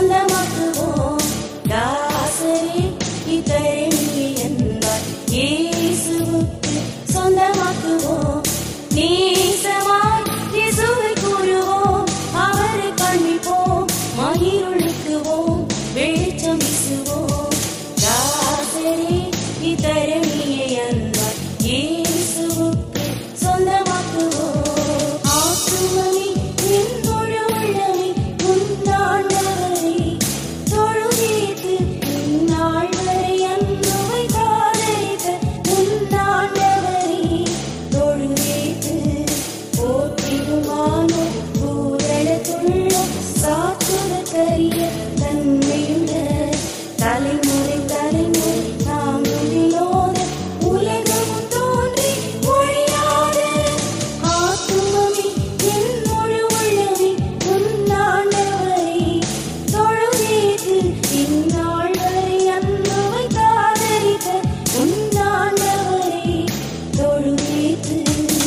சொந்தமாக்குவோம். தாசரே இத்தரணியை என்பார் இயேசுவுக்கு சொந்தமாக்குவோம். நேசமாய் இயேசுவை கூறுவோம், அவரை காண்பிப்போம், மகிழுக்குவோம், வெளிச்சம் வீசுவோம். தாசரே இத்தரணியை என்பார் இயேசுவுக்கு சொந்தமாக்குவோம். ஆத்துமமே என் முழு உள்ளமே உன்னாண்டவரை தொழுதேத்து, இந்நாள் வரை அன்புவை காதலித்த உன்னாண்டவரை தொழுதேத்து. போற்றிடுமானோ பூரணத்துள்ள சாத்துவதற்கரிய தன்மையுள்ள தலைமுறை தலைமுறை நாம் வினோத உலகமும் தோன்றி ஒழியாத. ஆத்துமமே என் முழு உள்ளமே உன்னாண்டவரை தொழுதேத்து, இந்நாள் வரை அன்புவை காதலித்த உன்னாண்டவரை தொழுதேத்து.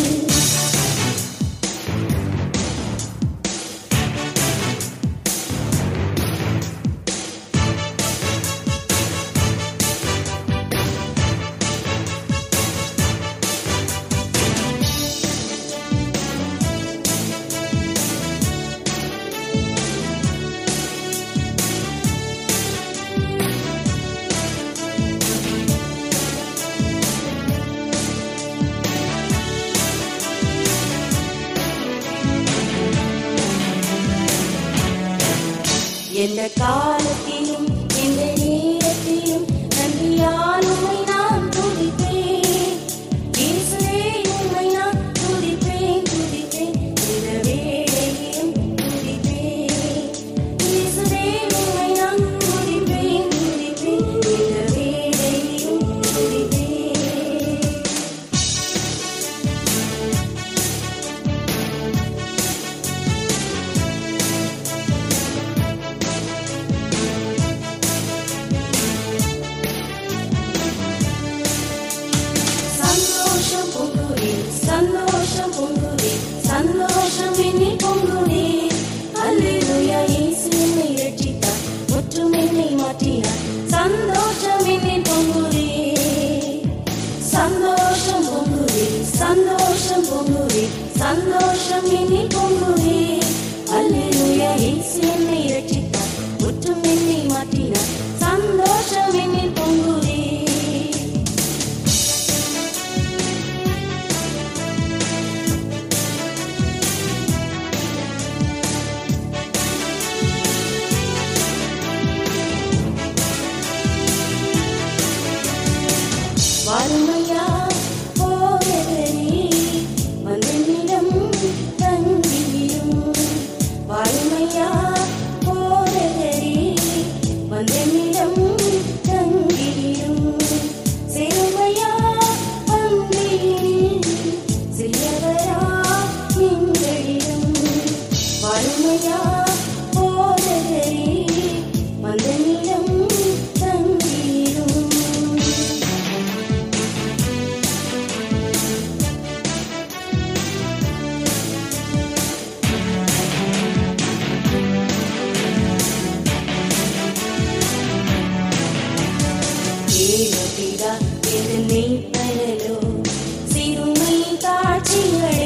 எந்த காலத்திலும் எந்த நேரத்திலும் நன்றியால் உம்மை நான் துதிப்பேன். இயேசுவே உம்மை நான் துதிப்பேன் துதிப்பேன், இந்த வேளையிலும் துதிப்பேன். இயேசுவே உம்மை நான் துதிப்பேன் துதிப்பேன், இந்த வேளையிலும் துதிப்பேன். சந்தோஷம் பொங்குதே, சந்தோஷம் பொங்குதே, சந்தோஷம் என்னில் பொங்குதே. அல்லேலூயா, இயேசு என்னை ரட்சித்தார், முற்றும் என்னை மாற்றினார். சந்தோஷம் என்னில் பொங்குதே, சந்தோஷம் பொங்குதே, சந்தோஷம் பொங்குதே, சந்தோஷம் என்னில் பொங்குதே. அல்லேலூயா, இயேசு என்னை ரட்சித்தார், முற்றும் என்னை மாற்றினார். சந்தோஷம் என்னில் பொங்குதே. வாருமையா போகிறே வந்தென்னிடம் தங்கியும். வாருமையா போகிறே வந்தென்னிடம் தங்கியும். சேருமையா பந்தியில் சிறியவரா எங்களிடம். வாருமையா போகிறே வந்தென்னிடம் தங்கியும். ஏகபிதா என்னை பரலோ சிறுமை தாட்சிகள்